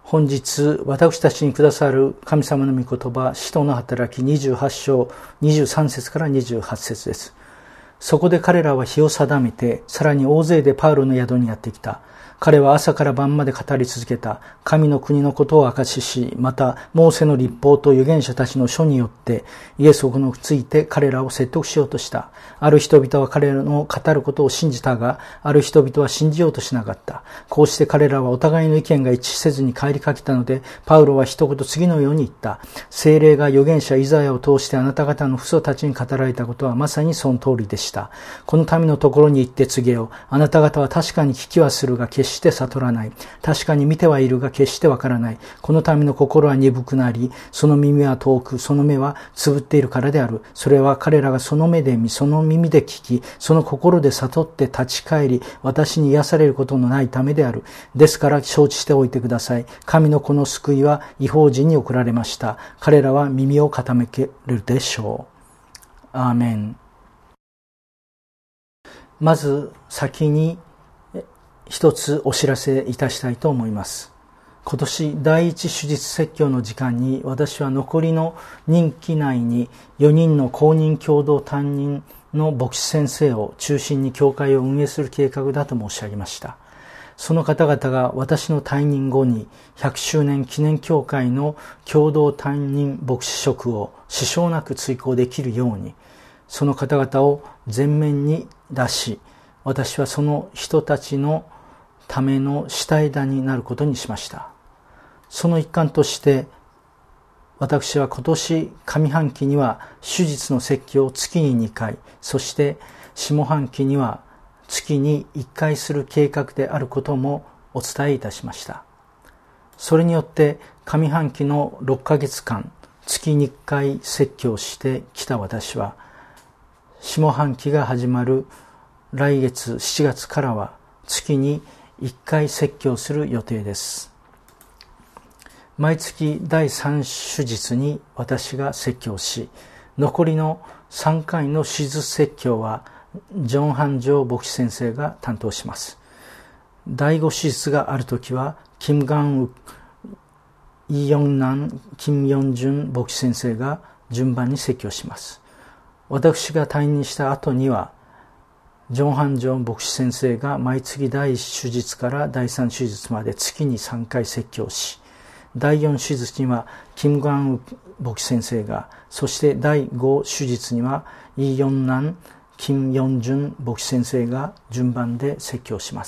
本日私たちにくださる神様の御言葉、使徒の働き28章23節から28節です。そこで彼らは日を定めて、さらに大勢でパウロの宿にやってきた。彼は朝から晩まで語り続けた。神の国のことを証しし、またモーセの律法と預言者たちの書によってイエスについて彼らを説得しようとした。ある人々は彼らの語ることを信じたが、ある人々は信じようとしなかった。こうして彼らはお互いの意見が一致せずに帰りかけたので、パウロは一言次のように言った。聖霊が預言者イザヤを通してあなた方の父祖たちに語られたことはまさにその通りでした。この民のところに行って告げよう。あなた方は確かに聞きはするが決して悟らない。確かに見てはいるが決してわからない。この民の心は鈍くなり、その耳は遠く、その目はつぶっているからである。それは彼らがその目で見、その耳で聞き、その心で悟って立ち返り、私に癒されることのないためである。ですから承知しておいてください。神のこの救いは異邦人に送られました。彼らは耳を傾けるでしょう。アーメン。まず先に一つお知らせいたしたいと思います。今年第一手術説教の時間に、私は残りの任期内に4人の公認共同担任の牧師先生を中心に教会を運営する計画だと申し上げました。その方々が私の退任後に100周年記念教会の共同担任牧師職を支障なく追行できるように、その方々を前面に出し、私はその人たちのための下枝になることにしました。その一環として、私は今年上半期には手術の説教を月に2回、そして下半期には月に1回する計画であることもお伝えいたしました。それによって上半期の6ヶ月間、月に1回説教してきた私は、下半期が始まる来月7月からは月に1回説教する予定です。毎月第3手術に私が説教し、残りの3回の手術説教はジョン・ハンジョー牧師先生が担当します。第5手術があるときはキム・ガンウ、イ・ヨンナン、キム・ヨンジュン牧師先生が順番に説教します。私が退任した後にはジョン・ハンジョン牧師先生が毎月第1手術から第3手術まで月に3回説教し、第4手術にはキム・ガンウ牧師先生が、そして第5手術にはイ・ヨンナン、キム・ヨンジュン牧師先生が順番で説教します。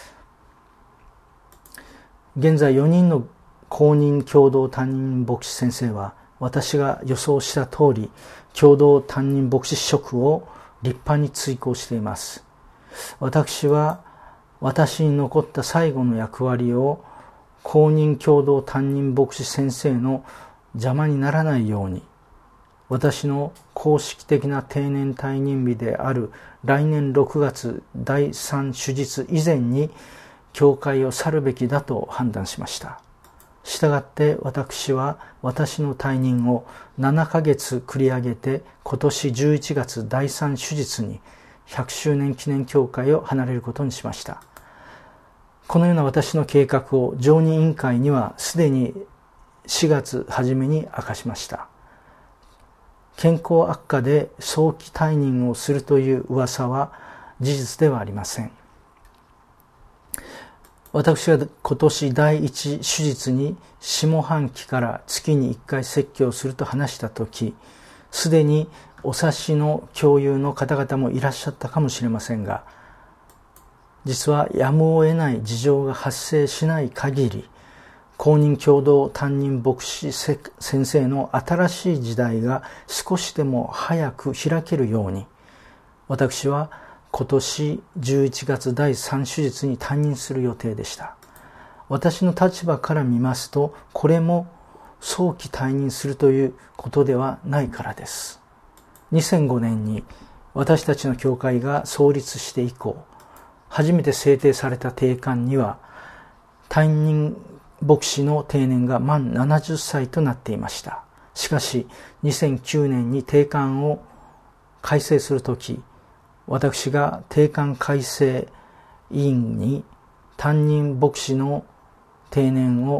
現在4人の公認共同担任牧師先生は、私が予想した通り共同担任牧師職を立派に追行しています。私は私に残った最後の役割を公認共同担任牧師先生の邪魔にならないように、私の公式的な定年退任日である来年6月第3手術以前に教会を去るべきだと判断しました。したがって私は私の退任を7ヶ月繰り上げて、今年11月第3手術に100周年記念教会を離れることにしました。このような私の計画を常任委員会にはすでに4月初めに明かしました。健康悪化で早期退任をするという噂は事実ではありません。私が今年第一手術に下半期から月に1回説教すると話したとき、すでにお察しの共有の方々もいらっしゃったかもしれませんが、実はやむを得ない事情が発生しない限り、公認共同担任牧師先生の新しい時代が少しでも早く開けるように、私は今年11月第3手術に退任する予定でした。私の立場から見ますと、これも早期退任するということではないからです。2005年に私たちの教会が創立して以降、初めて制定された定款には、退任牧師の定年が満70歳となっていました。しかし、2009年に定款を改正するとき、私が定款改正委員に担任牧師の定年を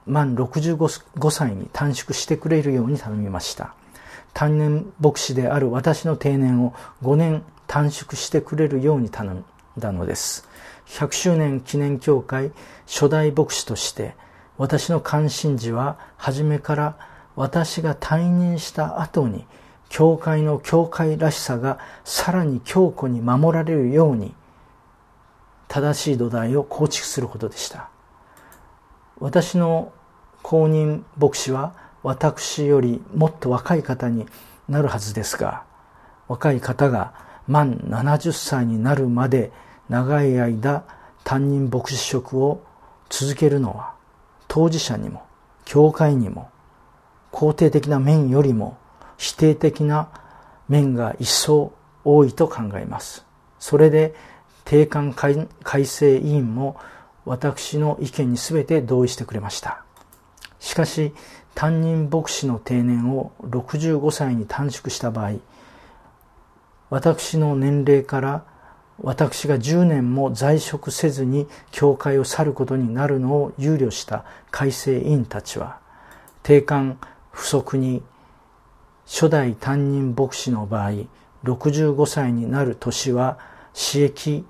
満65歳に短縮してくれるように頼みました。単年牧師である私の定年を5年短縮してくれるように頼んだのです。100周年記念教会初代牧師として私の関心事は初めから私が退任した後に教会の教会らしさがさらに強固に守られるように正しい土台を構築することでした。私の後任牧師は私よりもっと若い方になるはずですが、若い方が満70歳になるまで長い間担任牧師職を続けるのは当事者にも教会にも肯定的な面よりも否定的な面が一層多いと考えます。それで定款改正委員も私の意見にすべて同意してくれました。しかし担任牧師の定年を65歳に短縮した場合、私の年齢から私が10年も在職せずに教会を去ることになるのを憂慮した改正委員たちは、定款不足に初代担任牧師の場合65歳になる年は私役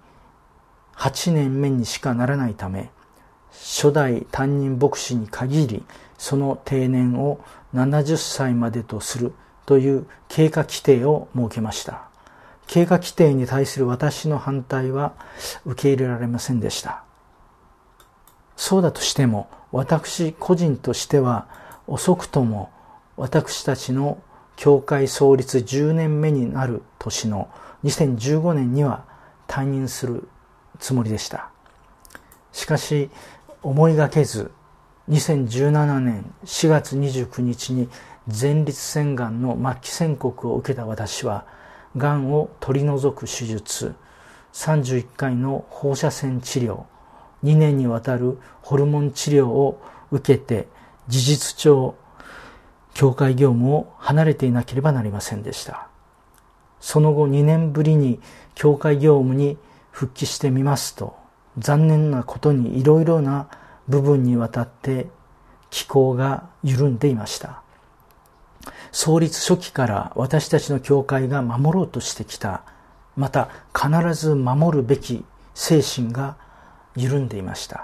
8年目にしかならないため、初代担任牧師に限りその定年を70歳までとするという経過規定を設けました。経過規定に対する私の反対は受け入れられませんでした。そうだとしても私個人としては遅くとも私たちの教会創立10年目になる年の2015年には退任するつもりでした。しかし思いがけず2017年4月29日に前立腺がんの末期宣告を受けた私は、がんを取り除く手術、31回の放射線治療、2年にわたるホルモン治療を受けて事実上教会業務を離れていなければなりませんでした。その後2年ぶりに教会業務に復帰してみますと、残念なことにいろいろな部分にわたって機構が緩んでいました。創立初期から私たちの教会が守ろうとしてきた、また必ず守るべき精神が緩んでいました。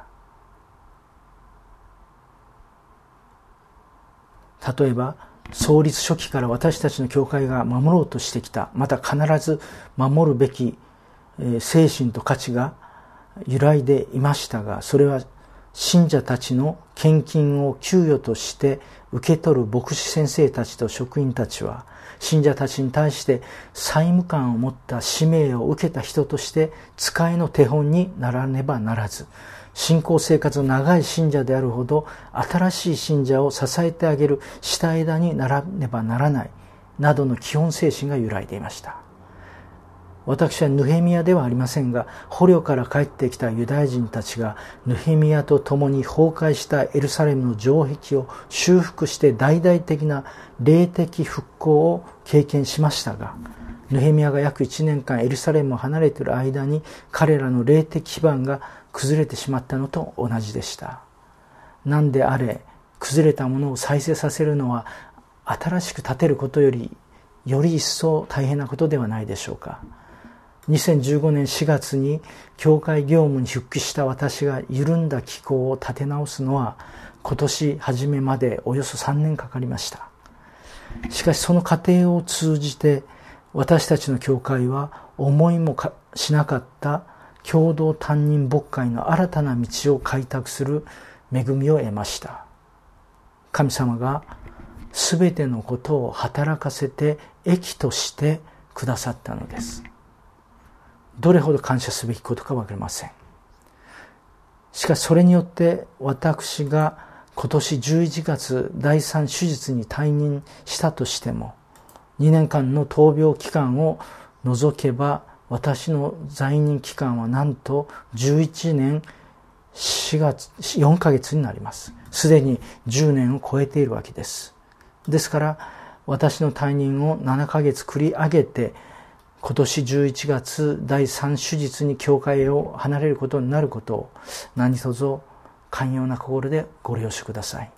例えば創立初期から私たちの教会が守ろうとしてきた、また必ず守るべき精神と価値が揺らいでいましたが、それは信者たちの献金を給与として受け取る牧師先生たちと職員たちは、信者たちに対して債務感を持った使命を受けた人として使いの手本にならねばならず、信仰生活の長い信者であるほど新しい信者を支えてあげる下枝にならねばならないなどの基本精神が揺らいでいました。私はヌヘミヤではありませんが、捕虜から帰ってきたユダヤ人たちがヌヘミヤと共に崩壊したエルサレムの城壁を修復して大々的な霊的復興を経験しましたが、ヌヘミヤが約1年間エルサレムを離れている間に彼らの霊的基盤が崩れてしまったのと同じでした。なんであれ、崩れたものを再生させるのは新しく建てることよりより一層大変なことではないでしょうか。2015年4月に教会業務に復帰した私が緩んだ機構を立て直すのは今年初めまでおよそ3年かかりました。しかしその過程を通じて私たちの教会は思いもしなかった共同担任牧会の新たな道を開拓する恵みを得ました。神様がすべてのことを働かせて益としてくださったのです。どれほど感謝すべきことかわかりません。しかしそれによって私が今年11月第3手術に退任したとしても、2年間の闘病期間を除けば私の在任期間はなんと11年4ヶ月になります。すでに10年を超えているわけです。ですから私の退任を7ヶ月繰り上げて、今年11月第3手術に教会を離れることになることを何卒寛容な心でご了承ください。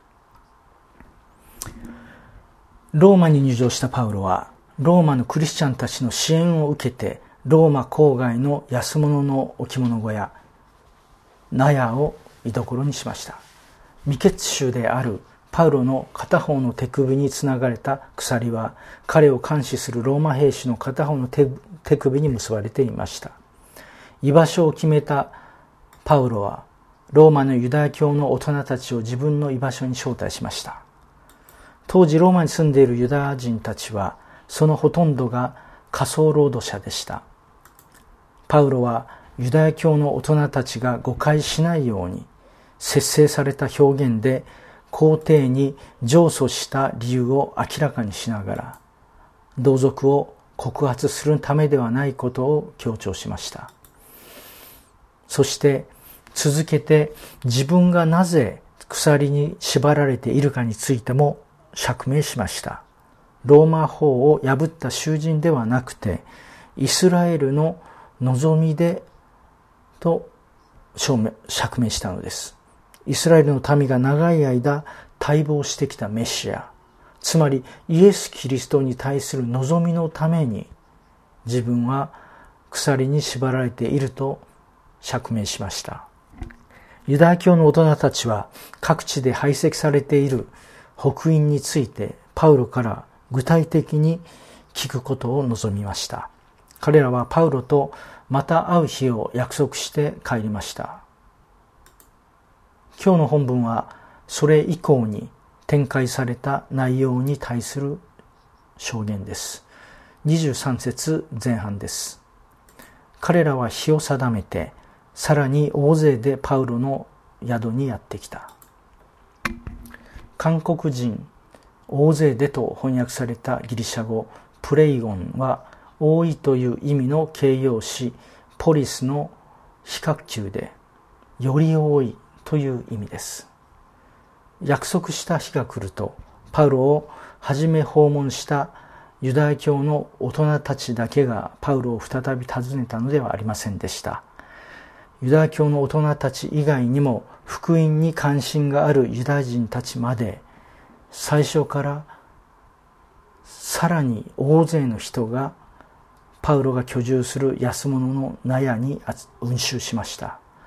ローマに入城したパウロは、ローマのクリスチャンたちの支援を受けて、ローマ郊外の安物の置物小屋、納屋を居所にしました。未決州であるパウロの片方の手首につながれた鎖は、彼を監視するローマ兵士の片方の手首に結ばれていました。居場所を決めたパウロは、ローマのユダヤ教の大人たちを自分の居場所に招待しました。当時ローマに住んでいるユダヤ人たちは、そのほとんどが仮想労働者でした。パウロはユダヤ教の大人たちが誤解しないように、節制された表現で皇帝に上訴した理由を明らかにしながら、同族を告発するためではないことを強調しました。そして続けて自分がなぜ鎖に縛られているかについても釈明しました。ローマ法を破った囚人ではなくて、イスラエルの望みでと釈明したのです。イスラエルの民が長い間待望してきたメシア、つまりイエス・キリストに対する望みのために、自分は鎖に縛られていると釈明しました。ユダヤ教の大人たちは各地で排斥されている福音についてパウロから具体的に聞くことを望みました。彼らはパウロとまた会う日を約束して帰りました。今日の本文はそれ以降に展開された内容に対する証言です。23節前半です。彼らは日を定めて、さらに大勢でパウロの宿にやってきた。韓国人大勢でと翻訳されたギリシャ語プレイゴンは、多いという意味の形容詞ポリスの比較級で、より多いという意味です。約束した日が来ると、パウロをはじめ訪問したユダヤ教の大人たちだけがパウロを再び訪ねたのではありませんでした。ユダヤ教の大人たち以外にも福音に関心があるユダヤ人たちまで、最初からさらに大勢の人がパウロが居住する安物の納屋に運集しました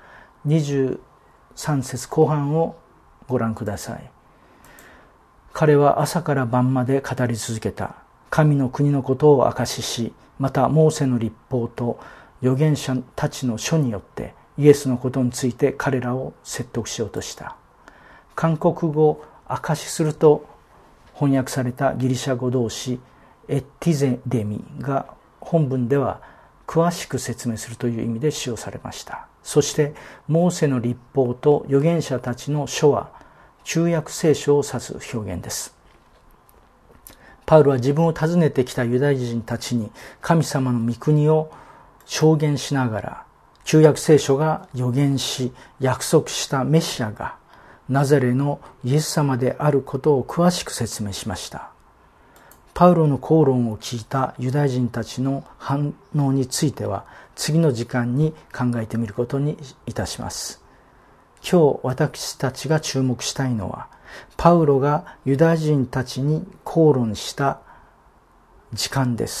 。23節後半をご覧ください。彼は朝から晩まで語り続けた。神の国のことを証しし、またモーセの律法と預言者たちの書によってイエスのことについて彼らを説得しようとした。韓国語証しすると翻訳されたギリシャ語動詞エッティゼデミが本文では詳しく説明するという意味で使用されました。そしてモーセの律法と預言者たちの書は旧約聖書を指す表現です。パウロは自分を訪ねてきたユダヤ人たちに神様の御国を証言しながら、旧約聖書が預言し約束したメシアがナザレのイエス様であることを詳しく説明しました。パウロの口論を聞いたユダヤ人たちの反応については次の時間に考えてみることにいたします。今日私たちが注目したいのは、パウロがユダヤ人たちに口論した時間です。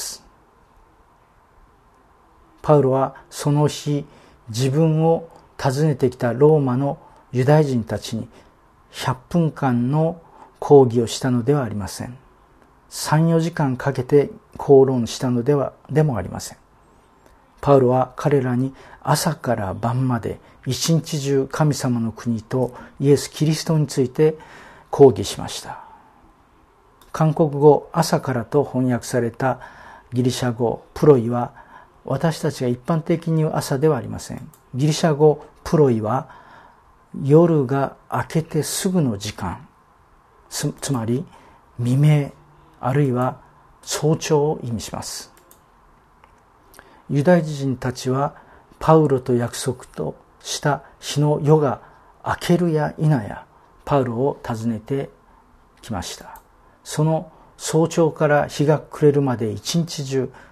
パウロはその日、自分を訪ねてきたローマのユダヤ人たちに100分間の講義をしたのではありません。3、4時間かけて口論したのでもありません。パウロは彼らに朝から晩まで一日中神様の国とイエス・キリストについて講義しました。韓国語朝からと翻訳されたギリシャ語プロイは私たちが一般的に言う朝ではありません。ギリシャ語プロイは夜が明けてすぐの時間、つまり未明あるいは早朝を意味します。ユダヤ人たちはパウロと約束とした日の夜が明けるや否やパウロを訪ねてきました。その早朝から日が暮れるまで一日中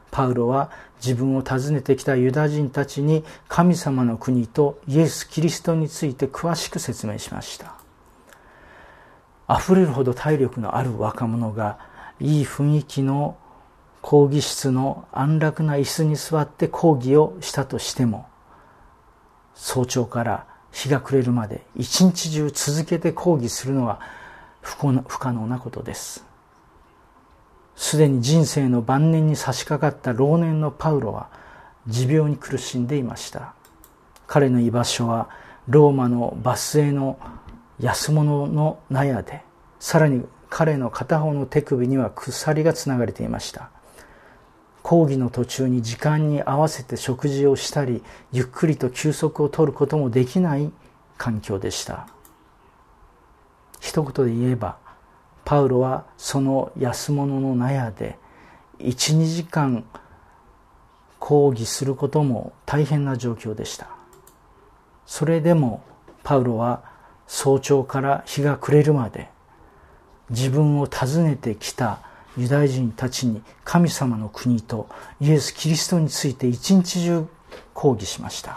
パウロは自分を訪ねてきたユダヤ人たちに神様の国とイエス・キリストについて詳しく説明しました。あふれるほど体力のある若者がいい雰囲気の講義室の安楽な椅子に座って講義をしたとしても、早朝から日が暮れるまで一日中続けて講義するのは不可能なことです。すでに人生の晩年に差し掛かった老年のパウロは持病に苦しんでいました。彼の居場所はローマのバスへの安物の納屋で、さらに彼の片方の手首には鎖がつながれていました。講義の途中に時間に合わせて食事をしたり、ゆっくりと休息を取ることもできない環境でした。一言で言えば、パウロはその安物の納屋で 1,2 時間講義することも大変な状況でした。それでもパウロは早朝から日が暮れるまで自分を訪ねてきたユダヤ人たちに神様の国とイエス・キリストについて一日中講義しました。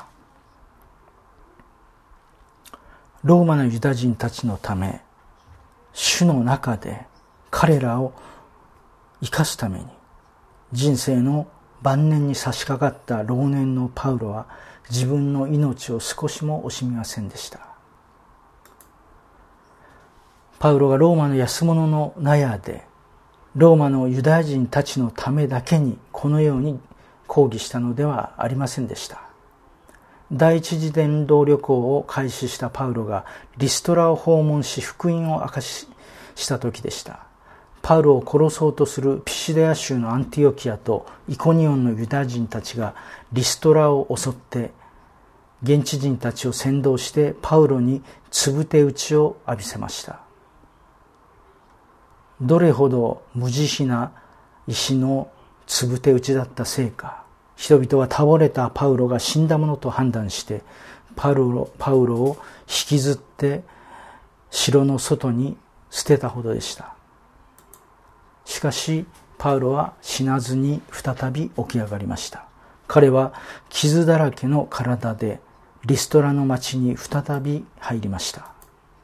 ローマのユダヤ人たちのため、主の中で彼らを生かすために、人生の晩年に差し掛かった老年のパウロは自分の命を少しも惜しみませんでした。パウロがローマの安物の納屋でローマのユダヤ人たちのためだけにこのように講義したのではありませんでした。第一次伝道旅行を開始したパウロがリストラを訪問し福音を明かした時でした。パウロを殺そうとするピシデア州のアンティオキアとイコニオンのユダヤ人たちがリストラを襲って現地人たちを扇動してパウロにつぶて打ちを浴びせました。どれほど無慈悲な石のつぶて打ちだったせいか、人々は倒れたパウロが死んだものと判断してパウロを引きずって城の外に捨てたほどでした。しかしパウロは死なずに再び起き上がりました。彼は傷だらけの体でリストラの町に再び入りました。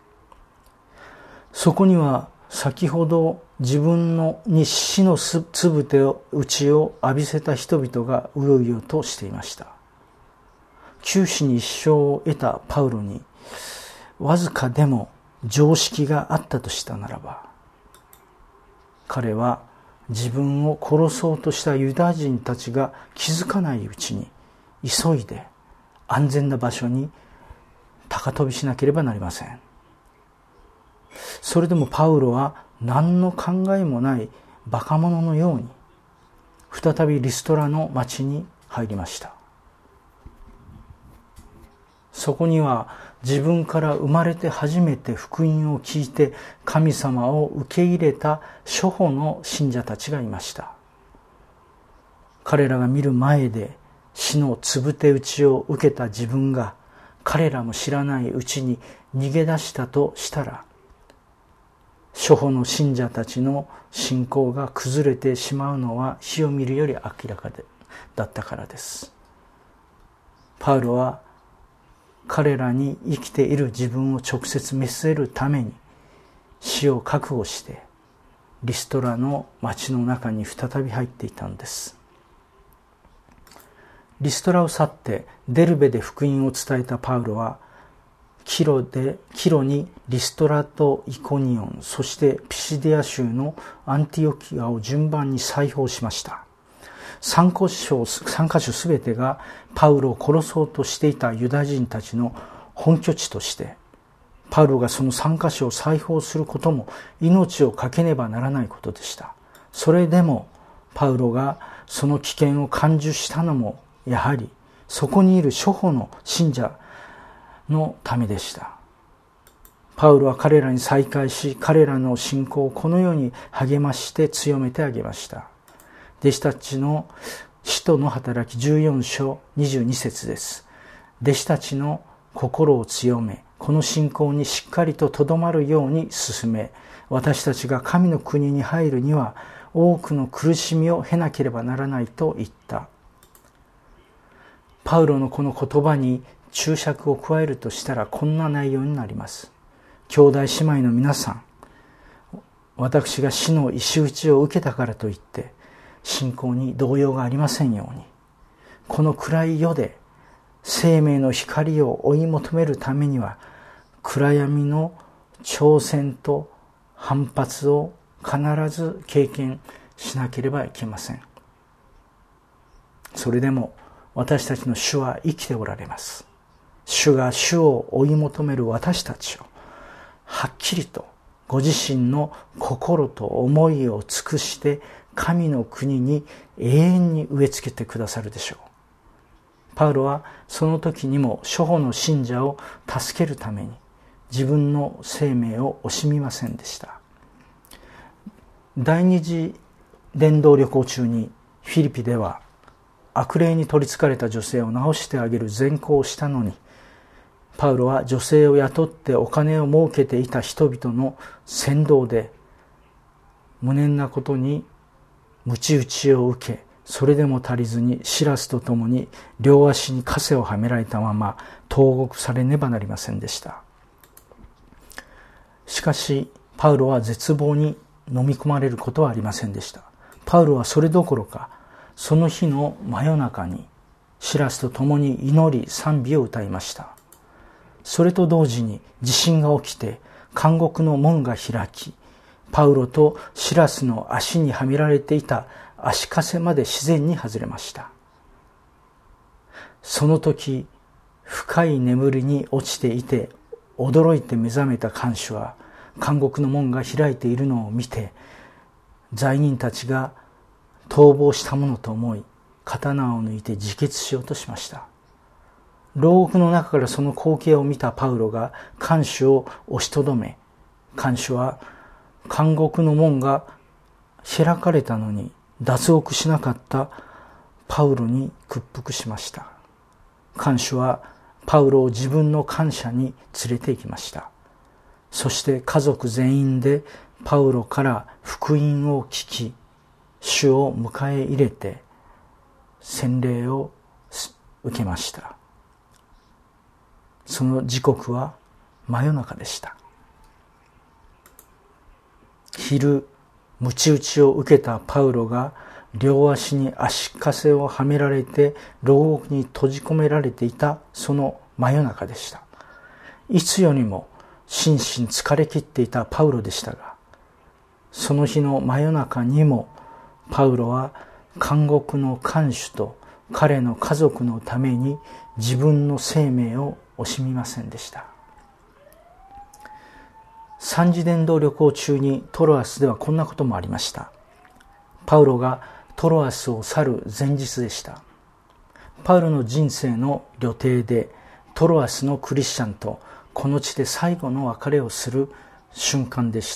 そこには先ほど自分に死のつぶて打ちを浴びせた人々がうようよとしていました。九死に一生を得たパウロにわずかでも常識があったとしたならば、彼は自分を殺そうとしたユダヤ人たちが気づかないうちに急いで安全な場所に高飛びしなければなりません。それでもパウロは何の考えもないバカ者のように再びリストラの町に入りました。そこには自分から生まれて初めて福音を聞いて神様を受け入れた初歩の信者たちがいました。彼らが見る前で死のつぶて打ちを受けた自分が彼らも知らないうちに逃げ出したとしたら、初歩の信者たちの信仰が崩れてしまうのは火を見るより明らかだったからです。パウロは彼らに生きている自分を直接見せるために死を覚悟してリストラの町の中に再び入っていたんです。リストラを去ってデルベで福音を伝えたパウロはキロにリストラとイコニオン、そしてピシデア州のアンティオキアを順番に再訪しました。3カ所すべてがパウロを殺そうとしていたユダヤ人たちの本拠地として、パウロがその3カ所を再訪することも命を懸けねばならないことでした。それでもパウロがその危険を感受したのもやはりそこにいる初歩の信者のためでした。パウロは彼らに再会し、彼らの信仰をこのように励まして強めてあげました。弟子たちの使徒の働き14章22節です。弟子たちの心を強め、この信仰にしっかりと留まるように進め、私たちが神の国に入るには多くの苦しみを経なければならないと言った。パウロのこの言葉に注釈を加えるとしたらこんな内容になります。兄弟姉妹の皆さん、私が死の石打ちを受けたからといって信仰に動揺がありませんように、この暗い世で生命の光を追い求めるためには暗闇の挑戦と反発を必ず経験しなければいけません。それでも私たちの主は生きておられます。主が主を追い求める私たちをはっきりとご自身の心と思いを尽くして神の国に永遠に植え付けてくださるでしょう。パウロはその時にも諸般の信者を助けるために自分の生命を惜しみませんでした。第二次伝道旅行中にフィリピでは悪霊に取り憑かれた女性を治してあげる善行をしたのに、パウロは女性を雇ってお金を儲けていた人々の扇動で無念なことに鞭打ちを受け、それでも足りずにシラスと共に両足に枷をはめられたまま投獄されねばなりませんでした。しかしパウロは絶望に飲み込まれることはありませんでした。パウロはそれどころか、その日の真夜中にシラスと共に祈り賛美を歌いました。それと同時に地震が起きて監獄の門が開き、パウロとシラスの足にはめられていた足かせまで自然に外れました。その時深い眠りに落ちていて驚いて目覚めた看守は監獄の門が開いているのを見て、罪人たちが逃亡したものと思い刀を抜いて自決しようとしました。牢獄の中からその光景を見たパウロが看守を押しとどめ、看守は監獄の門が開かれたのに脱獄しなかったパウロに屈服しました。看守はパウロを自分の官舎に連れて行きました。そして家族全員でパウロから福音を聞き、主を迎え入れて洗礼を受けました。その時刻は真夜中でした。昼、鞭打ちを受けたパウロが両足に足かせをはめられて牢獄に閉じ込められていたその真夜中でした。いつよりも心身疲れ切っていたパウロでしたが、その日の真夜中にもパウロは監獄の看守と彼の家族のために自分の生命を惜しみませんでした。三次伝道旅行中にトロアスではこんなこともありました。パウロがトロアスを去る前日でした。パウロの人生の旅程でトロアスのクリスチャンとこの地で最後の別れをする瞬間でした。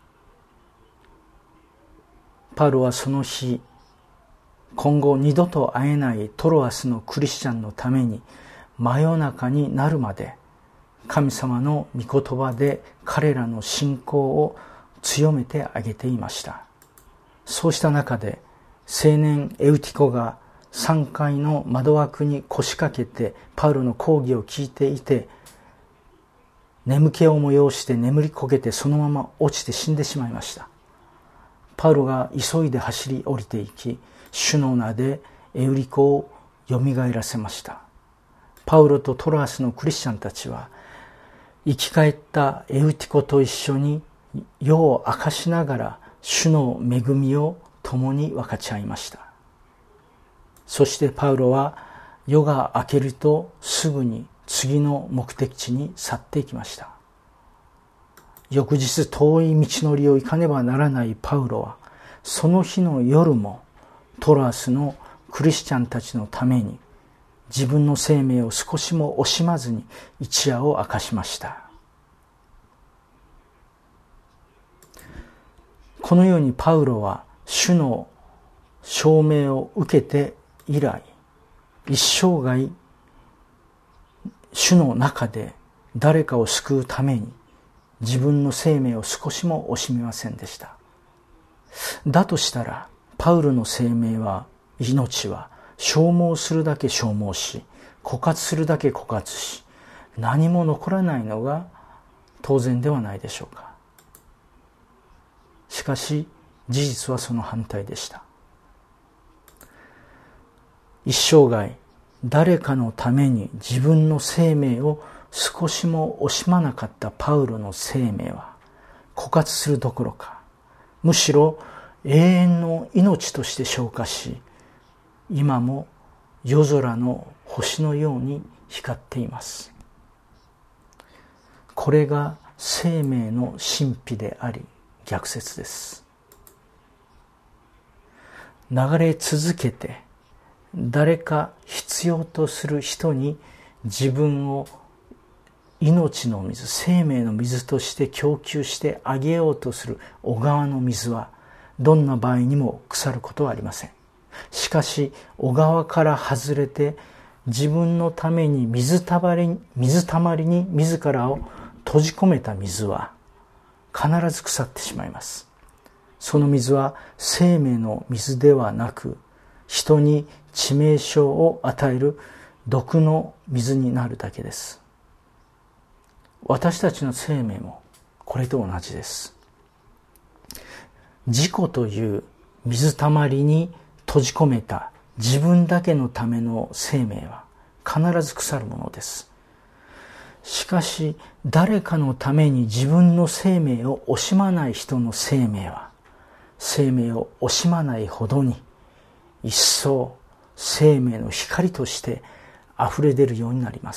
パウロはその日、今後二度と会えないトロアスのクリスチャンのために真夜中になるまで神様の御言葉で彼らの信仰を強めてあげていました。そうした中で青年エウティコが3階の窓枠に腰掛けてパウロの講義を聞いていて、眠気を催して眠りこけてそのまま落ちて死んでしまいました。パウロが急いで走り降りていき、主の名でエウリコをよみがえらせました。パウロとトロアスのクリスチャンたちは生き返ったエウティコと一緒に夜を明かしながら主の恵みを共に分かち合いました。そしてパウロは夜が明けるとすぐに次の目的地に去っていきました。翌日遠い道のりを行かねばならないパウロはその日の夜もトロアスのクリスチャンたちのために自分の生命を少しも惜しまずに一夜を明かしました。このようにパウロは主の証明を受けて以来、一生涯主の中で誰かを救うために自分の生命を少しも惜しみませんでした。 だとしたらパウロの生命は、命は消耗するだけ消耗し、枯渇するだけ枯渇し、何も残らないのが当然ではないでしょうか。しかし事実はその反対でした。一生涯誰かのために自分の生命を少しも惜しまなかったパウロの生命は枯渇するどころか、むしろ永遠の命として昇華し、今も夜空の星のように光っています。これが生命の神秘であり逆説です。流れ続けて誰か必要とする人に自分を命の水、生命の水として供給してあげようとする小川の水はどんな場合にも腐ることはありません。しかし小川から外れて自分のために水たまりに自らを閉じ込めた水は必ず腐ってしまいます。その水は生命の水ではなく、人に致命傷を与える毒の水になるだけです。私たちの生命もこれと同じです。自己という水たまりに閉じ込めた自分だけのための生命は必ず腐るものです。しかし誰かのために自分の生命を惜しまない人の生命は、生命を惜しまないほどに一層生命の光として溢れ出るようになります。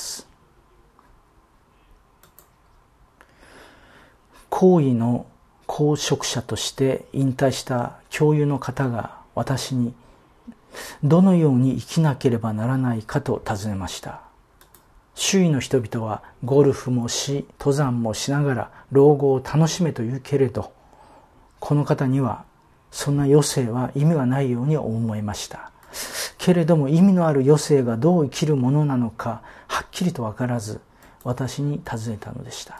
高位の公職者として引退した教諭の方が私にどのように生きなければならないかと尋ねました。周囲の人々はゴルフもし登山もしながら老後を楽しめと言うけれど、この方にはそんな余生は意味がないように思えました。けれども意味のある余生がどう生きるものなのかはっきりと分からず、私に尋ねたのでした。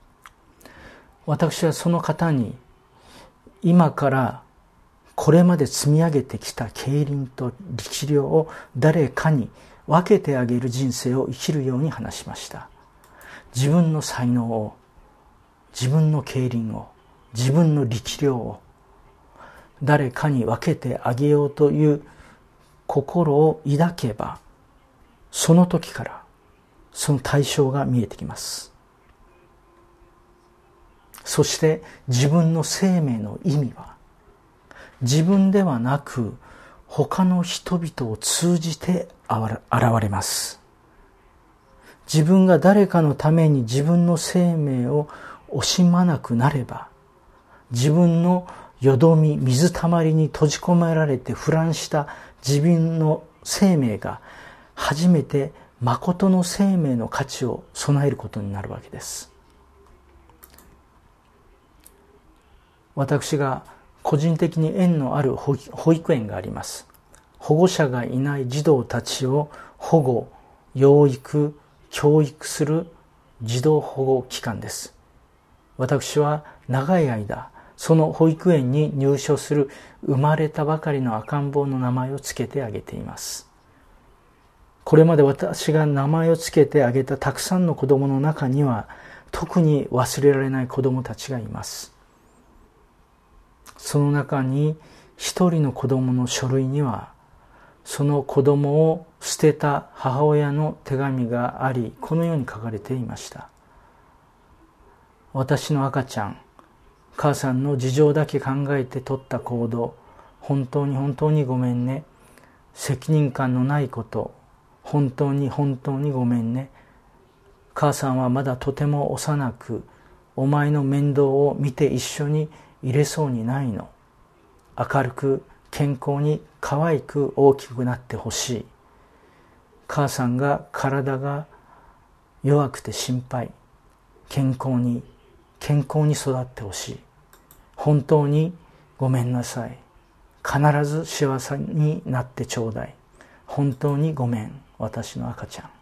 私はその方に、今からこれまで積み上げてきた競輪と力量を誰かに分けてあげる人生を生きるように話しました。自分の才能を、自分の競輪を、自分の力量を誰かに分けてあげようという心を抱けば、その時からその対象が見えてきます。そして自分の生命の意味は、自分ではなく他の人々を通じて現れます。自分が誰かのために自分の生命を惜しまなくなれば、自分のよどみ、水たまりに閉じ込められて腐乱した自分の生命が初めて誠の生命の価値を備えることになるわけです。私が個人的に縁のある保育園があります。保護者がいない児童たちを保護、養育、教育する児童保護機関です。私は長い間、その保育園に入所する生まれたばかりの赤ん坊の名前をつけてあげています。これまで私が名前をつけてあげたたくさんの子供の中には、特に忘れられない子供たちがいます。その中に一人の子供の書類には、その子供を捨てた母親の手紙があり、このように書かれていました。私の赤ちゃん、母さんの事情だけ考えて取った行動、本当に本当にごめんね。責任感のないこと、本当に本当にごめんね。母さんはまだとても幼く、お前の面倒を見て一緒に入れそうにないの。明るく健康に可愛く大きくなってほしい。母さんが体が弱くて心配。健康に育ってほしい。本当にごめんなさい。必ず幸せになってちょうだい。本当にごめん、私の赤ちゃん。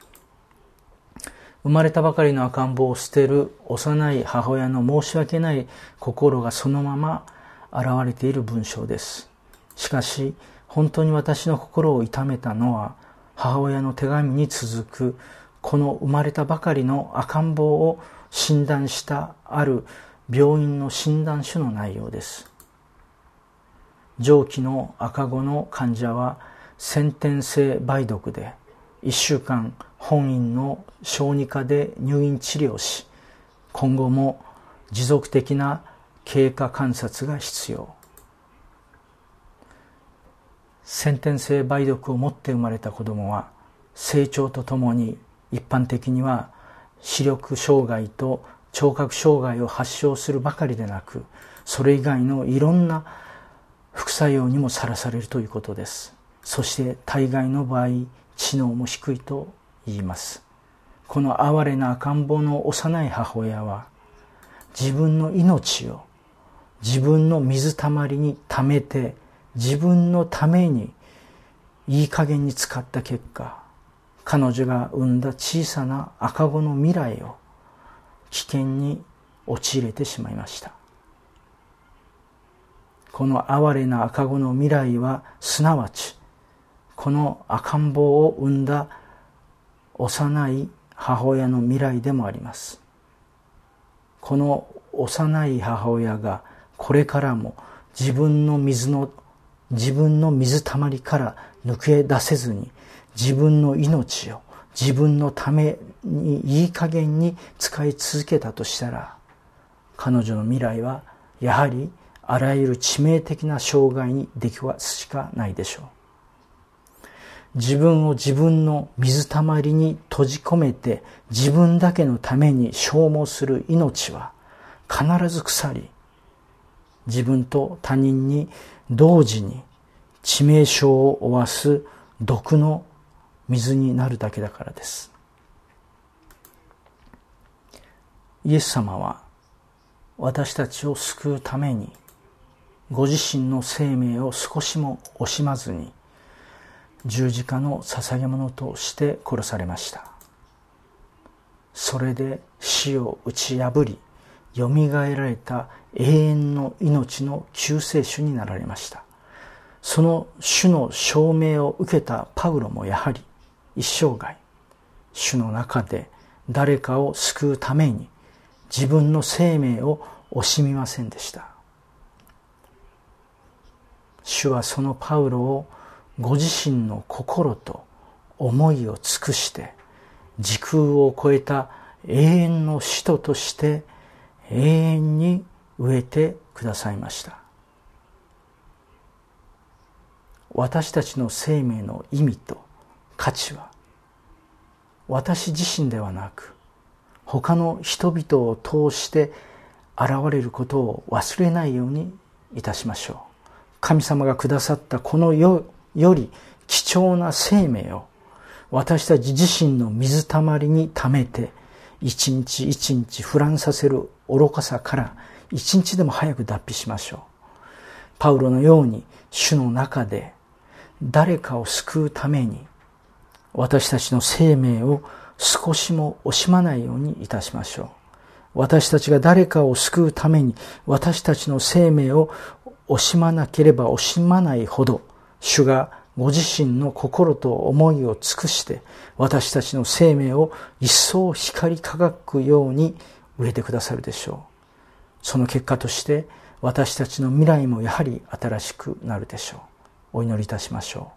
生まれたばかりの赤ん坊を捨てる幼い母親の申し訳ない心がそのまま表れている文章です。しかし本当に私の心を痛めたのは、母親の手紙に続くこの生まれたばかりの赤ん坊を診断したある病院の診断書の内容です。上記の赤子の患者は先天性梅毒で1週間本院の小児科で入院治療し、今後も持続的な経過観察が必要。先天性梅毒を持って生まれた子どもは成長とともに一般的には視力障害と聴覚障害を発症するばかりでなく、それ以外のいろんな副作用にもさらされるということです。そして大概の場合、知能も低いと言います。この哀れな赤ん坊の幼い母親は、自分の命を自分の水たまりに溜めて、自分のためにいい加減に使った結果、彼女が産んだ小さな赤子の未来を危険に陥れてしまいました。この哀れな赤子の未来は、すなわちこの赤ん坊を産んだ幼い母親の未来でもあります。この幼い母親がこれからも自分の水たまりから抜け出せずに、自分の命を自分のためにいい加減に使い続けたとしたら、彼女の未来はやはりあらゆる致命的な障害に出くわすしかないでしょう。自分を自分の水たまりに閉じ込めて自分だけのために消耗する命は必ず腐り、自分と他人に同時に致命傷を負わす毒の水になるだけだからです。イエス様は私たちを救うためにご自身の生命を少しも惜しまずに十字架の捧げ物として殺されました。それで死を打ち破り、よみがえられた永遠の命の救世主になられました。その主の証明を受けたパウロもやはり一生涯、主の中で誰かを救うために自分の生命を惜しみませんでした。主はそのパウロをご自身の心と思いを尽くして時空を超えた永遠の使徒として永遠に植えてくださいました。私たちの生命の意味と価値は私自身ではなく他の人々を通して現れることを忘れないようにいたしましょう。神様がくださったこの世より貴重な生命を私たち自身の水たまりに溜めて一日一日腐乱させる愚かさから一日でも早く脱皮しましょう。パウロのように主の中で誰かを救うために私たちの生命を少しも惜しまないようにいたしましょう。私たちが誰かを救うために私たちの生命を惜しまなければ惜しまないほど、主がご自身の心と思いを尽くして私たちの生命を一層光り輝くように植えてくださるでしょう。その結果として私たちの未来もやはり新しくなるでしょう。お祈りいたしましょ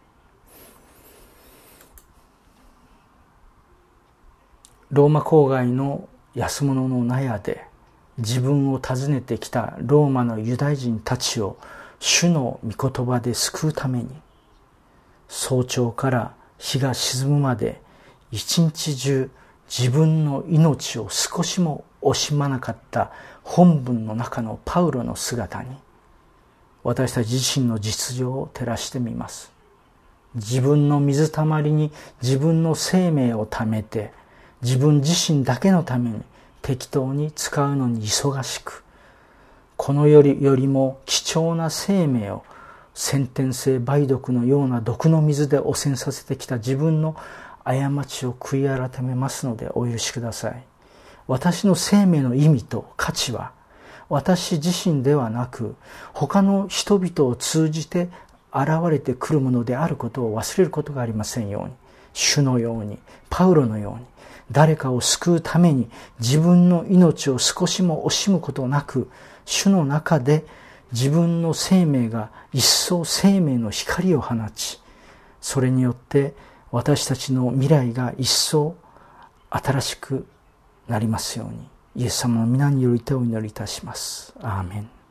う。ローマ郊外の安物の納屋で自分を訪ねてきたローマのユダヤ人たちを主の御言葉で救うために、早朝から日が沈むまで一日中自分の命を少しも惜しまなかった本文の中のパウロの姿に私たち自身の実情を照らしてみます。自分の水たまりに自分の生命をためて自分自身だけのために適当に使うのに忙しく、この世よりも貴重な生命を先天性梅毒のような毒の水で汚染させてきた自分の過ちを悔い改めますのでお許しください。私の生命の意味と価値は私自身ではなく、他の人々を通じて現れてくるものであることを忘れることがありませんように。主のように、パウロのように、誰かを救うために自分の命を少しも惜しむことなく、主の中で自分の生命が一層生命の光を放ち、それによって私たちの未来が一層新しくなりますように、イエス様の皆によりてお祈りいたします。アーメン。